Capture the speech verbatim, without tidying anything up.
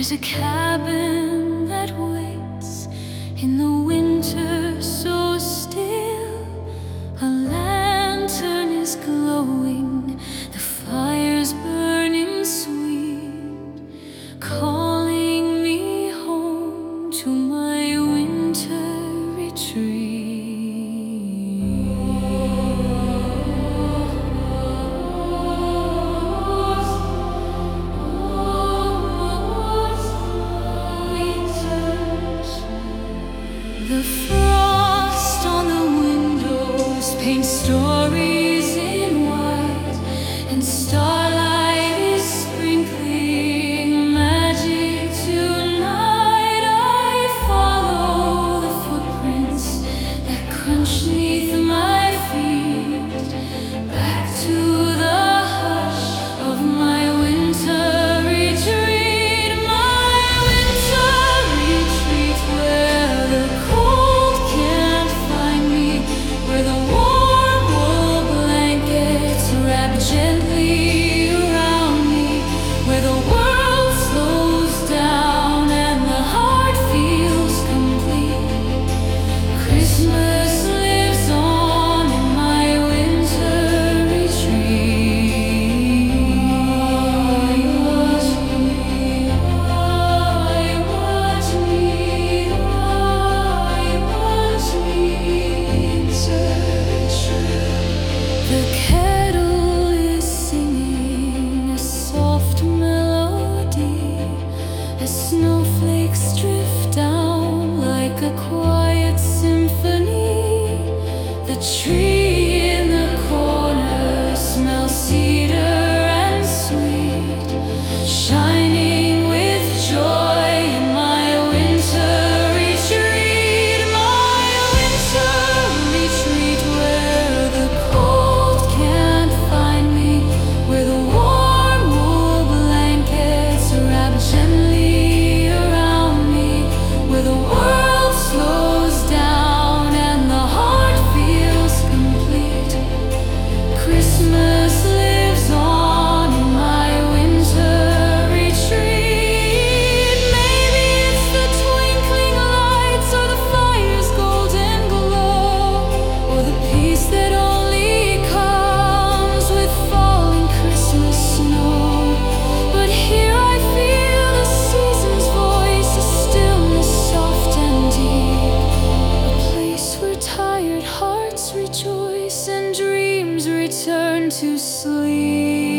There's a cabin that waits in the winter so still. A lantern is glowing, the fire's burning sweet, calling me home to my winter retreat. The frost on the windows paints stories in white, and starlight is sprinkling magic tonight. I follow the footprints that crunch beneath my feet, back to the hush of my winter retreat, my winter retreat, where the cold can't find me, where the warm wool blankets wrap gently around me, where the world slows down and the heart feels complete. Christmas lives on in my winter retreat. Watch me, watch me, watch me, the kettle is singing a soft melody as snowflakes drift down like a quiet symphony. The tree in the corner smells cedar and sweet, shining with joy in my winter retreat, my winter retreat, where the cold can't find me, where the warm wool blankets wrap gently around me, where the world slows down and the heart feels complete. Christmas lives on in my winter retreat. Maybe it's the twinkling lights or the fire's golden glow, or the peace that only comes with falling Christmas snow. But here I feel the season's voice, a stillness soft and deep, a place where tired hearts rejoice and dreams return to sleep.